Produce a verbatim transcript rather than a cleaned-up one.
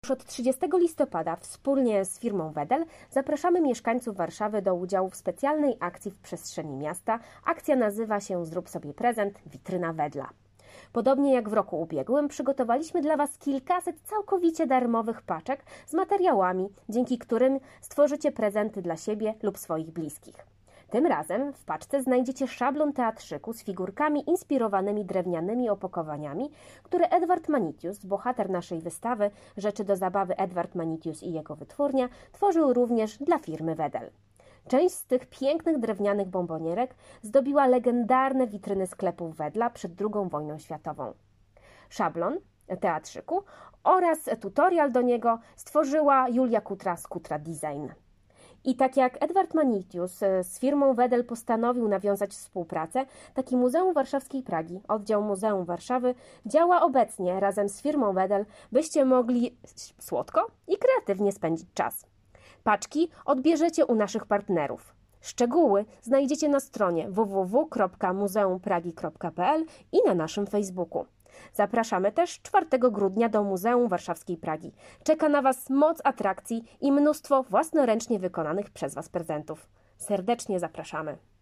Już od trzydziestego listopada wspólnie z firmą Wedel zapraszamy mieszkańców Warszawy do udziału w specjalnej akcji w przestrzeni miasta. Akcja nazywa się Zrób sobie prezent – Witryna Wedla. Podobnie jak w roku ubiegłym przygotowaliśmy dla Was kilkaset całkowicie darmowych paczek z materiałami, dzięki którym stworzycie prezenty dla siebie lub swoich bliskich. Tym razem w paczce znajdziecie szablon teatrzyku z figurkami inspirowanymi drewnianymi opakowaniami, które Edward Manitius, bohater naszej wystawy Rzeczy do zabawy Edward Manitius i jego wytwórnia, tworzył również dla firmy Wedel. Część z tych pięknych drewnianych bombonierek zdobiła legendarne witryny sklepów Wedla przed drugą wojną światową. Szablon teatrzyku oraz tutorial do niego stworzyła Julia Kutra z Kutra Design. I tak jak Edward Manitius z firmą Wedel postanowił nawiązać współpracę, taki Muzeum Warszawskiej Pragi, oddział Muzeum Warszawy, działa obecnie razem z firmą Wedel, byście mogli słodko i kreatywnie spędzić czas. Paczki odbierzecie u naszych partnerów. Szczegóły znajdziecie na stronie w w w kropka muzeum pragi kropka p l i na naszym Facebooku. Zapraszamy też czwartego grudnia do Muzeum Warszawskiej Pragi. Czeka na Was moc atrakcji i mnóstwo własnoręcznie wykonanych przez Was prezentów. Serdecznie zapraszamy.